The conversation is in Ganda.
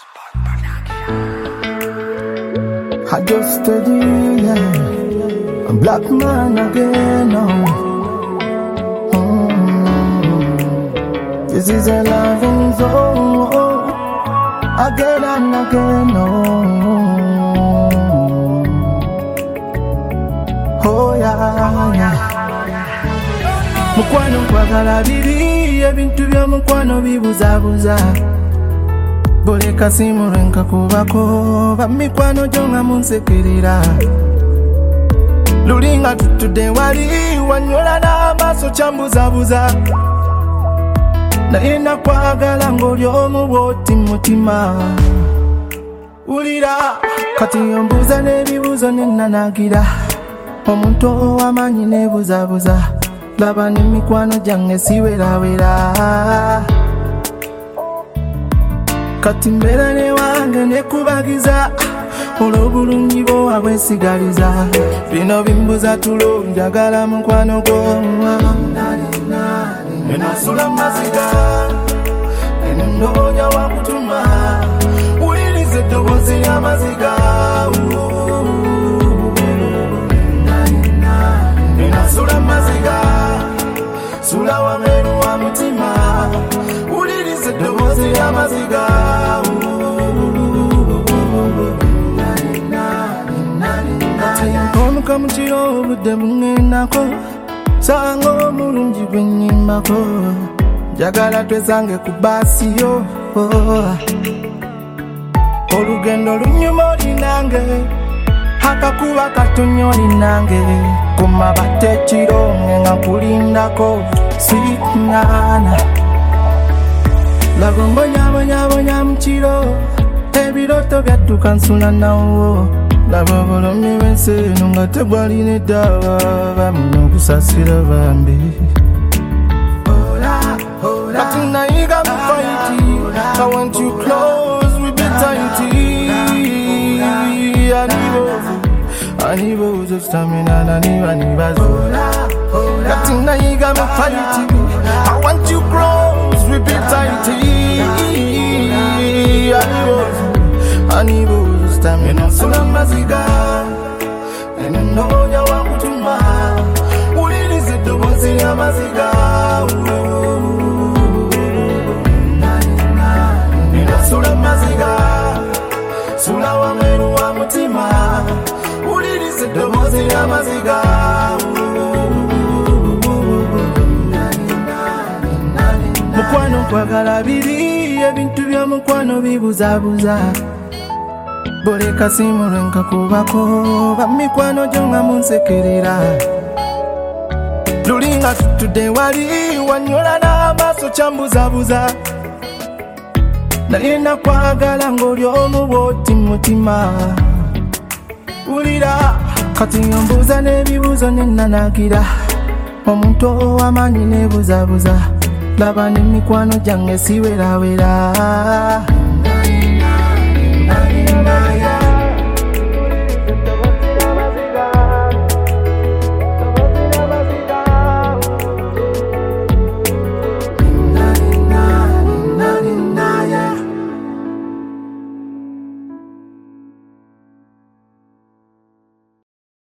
I just study, yeah. A black man again now. This is a loving zone. Again and again, oh yeah. Mukwano nkwagala biri, ebintu by'omukwano bibuzabuza. Boleka simu renka kubako, bamikwano jonga munsekerera. Lulinga tutude wali, wanyola n'amaaso kyambuzabuza. Naye nakwagala ng'oli omu bw'oti mutima. Wulira kati ombuuza n'ebibuuzo nennanagira. Omuntu ow'amaanyi n'ebuzabuza. Laba n'emikwano gyange siwerawera. Kati mbeera ne wange nekubagiza. Olw'obulungi bwo abwesigaliza. Bino bimbuza tulo njagala mukwano gwo. Nenasula maziga Nenondonya wakutuma Ulilize dobozi ya maziga Nenasula maziga Sula wa meru wa mutima Ulilize dobozi ya maziga Omuka mukiro obudde bungenako Sango mulungi gwenyimbako Jagala twesange ku basi yo Olugendo lunyuma olinange Akakuba katonyo olinange Kumabate ekironge nga kulindako Sweet nana Lagombonyabonya mukiro Ebiroto byadduka nsula nawo Laba obulumi bw'enseeno nga tegwalina eddawa Bamuno okusasira bambi Kati nayiga mu fighti I want you close, we be tighty Anibozo stamina naniba nibazo Kati nayiga mu fighti I want you close, we be tighty Anibozo stamina sula maziga Nenondonya wakutuma Ulilize dobozi ya maziga Nenasula maziga Sula wa meru wa mutima Ulilize dobozi ya maziga Mukwano nkwagala biri Ebintu by'omukwano bibuzabuza Boleka simu renka kubako Bamikwano jonga munsekerera Lulinga tutude wali Wanyola n'amaaso kyambuzabuza Naye nakwagala ng'oli omu bw'oti mutima. Wulira kati ombuuza n'ebibuuzo nennanagira. Omuntu ow'amaanyi n'ebuzabuza. Laba n'emikwano gyange siwerawera.